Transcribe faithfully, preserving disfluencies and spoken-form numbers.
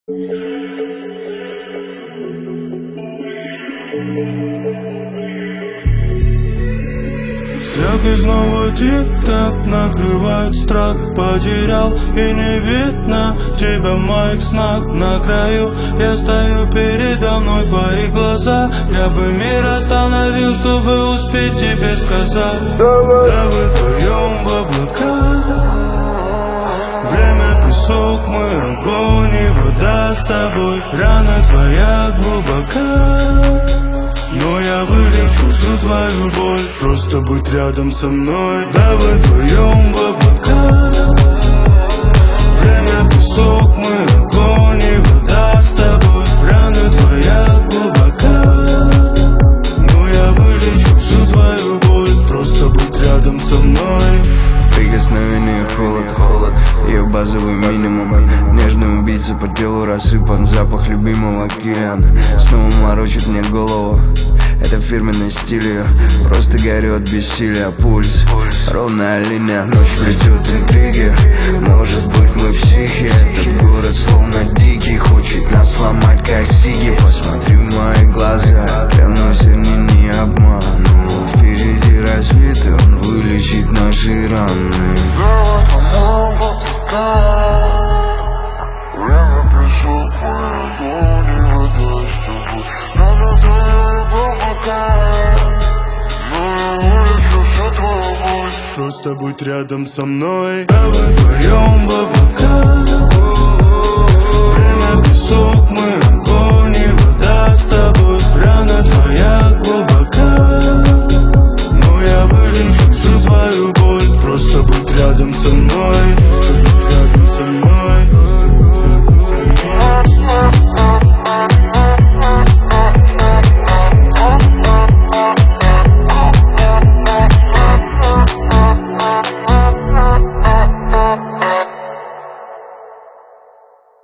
Стрелки снова тик-так, накрывает страх. Потерял и не видно тебя в моих снах. На краю я стою, передо мной твои глаза. Я бы мир остановил, чтобы успеть тебе сказать: давай, давай вдвоем в облака. Время песок, мы огонь и вода с тобой. Рана твоя глубока, но я вылечу всю твою боль. Просто будь рядом со мной. Давай вдвоем в облака. Время песок, мы огонь и вода с тобой. Рана твоя глубока, но я вылечу всю твою боль. Просто будь рядом со мной. Прикосновение холод, ее базовый минимум. Нежный убийца, по телу рассыпан запах любимого Киллиан. Снова морочит мне голову, это фирменный стиль ее. Просто горю от бессилия, пульс, ровная линия. Ночь плетет интриги, может быть мы психи. Этот город словно дикий, хочет нас сломать как сиги. Посмотри в мои глаза, клянусь, они не обману. Впереди рассвет, и он вылечит наши раны. Время песок, мы огонь и вода с тобой. Рана твоя глубока, но я вылечу всю твою боль. Просто будь рядом со мной. Давай вдвоем в облака.